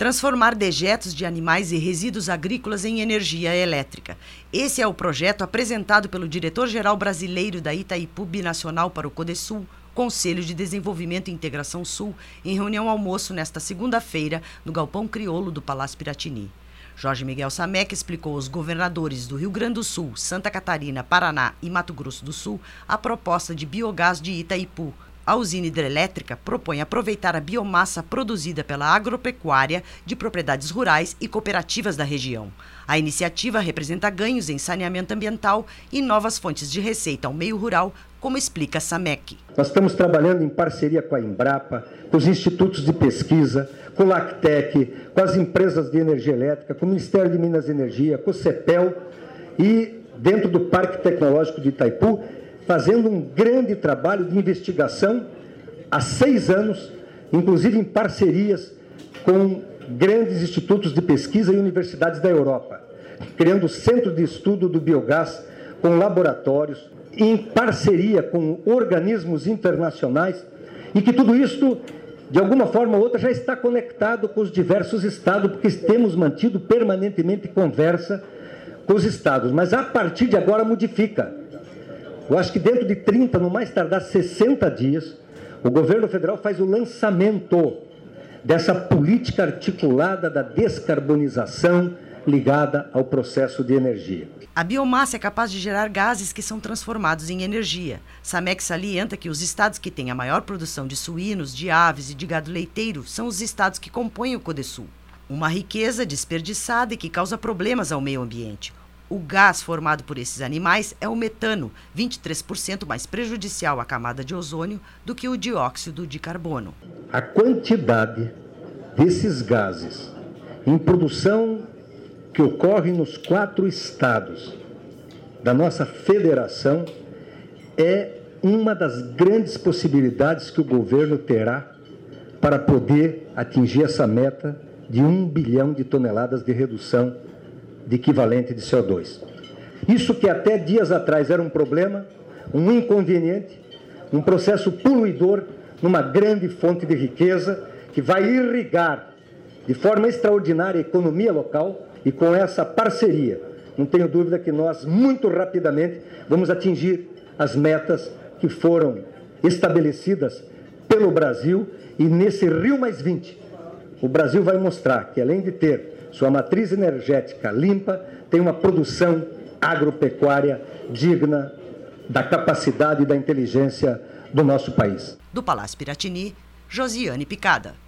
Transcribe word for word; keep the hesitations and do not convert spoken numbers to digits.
transformar dejetos de animais e resíduos agrícolas em energia elétrica. Esse é o projeto apresentado pelo diretor-geral brasileiro da Itaipu Binacional para o Codesul, Conselho de Desenvolvimento e Integração Sul, em reunião almoço nesta segunda-feira no Galpão Crioulo do Palácio Piratini. Jorge Miguel Samek explicou aos governadores do Rio Grande do Sul, Santa Catarina, Paraná e Mato Grosso do Sul a proposta de biogás de Itaipu. A usina hidrelétrica propõe aproveitar a biomassa produzida pela agropecuária de propriedades rurais e cooperativas da região. A iniciativa representa ganhos em saneamento ambiental e novas fontes de receita ao meio rural, como explica Samek. Nós estamos trabalhando em parceria com a Embrapa, com os institutos de pesquisa, com o Lactec, com as empresas de energia elétrica, com o Ministério de Minas e Energia, com o CEPEL e dentro do Parque Tecnológico de Itaipu, fazendo um grande trabalho de investigação há seis anos, inclusive em parcerias com grandes institutos de pesquisa e universidades da Europa, criando centro de estudo do biogás com laboratórios, em parceria com organismos internacionais, e que tudo isso, de alguma forma ou outra, já está conectado com os diversos estados, porque temos mantido permanentemente conversa com os estados, mas a partir de agora modifica. Eu acho que dentro de trinta, no mais tardar sessenta dias, o governo federal faz o lançamento dessa política articulada da descarbonização ligada ao processo de energia. A biomassa é capaz de gerar gases que são transformados em energia. Samek salienta que os estados que têm a maior produção de suínos, de aves e de gado leiteiro são os estados que compõem o Codesul. Uma riqueza desperdiçada e que causa problemas ao meio ambiente. O gás formado por esses animais é o metano, vinte e três por cento mais prejudicial à camada de ozônio do que o dióxido de carbono. A quantidade desses gases em produção que ocorre nos quatro estados da nossa federação é uma das grandes possibilidades que o governo terá para poder atingir essa meta de um bilhão de toneladas de redução de equivalente de C O dois. Isso que até dias atrás era um problema, um inconveniente, um processo poluidor numa grande fonte de riqueza que vai irrigar de forma extraordinária a economia local. E com essa parceria, não tenho dúvida que nós, muito rapidamente, vamos atingir as metas que foram estabelecidas pelo Brasil. E nesse Rio mais vinte, o Brasil vai mostrar que, além de ter sua matriz energética limpa, tem uma produção agropecuária digna da capacidade e da inteligência do nosso país. Do Palácio Piratini, Josiane Picada.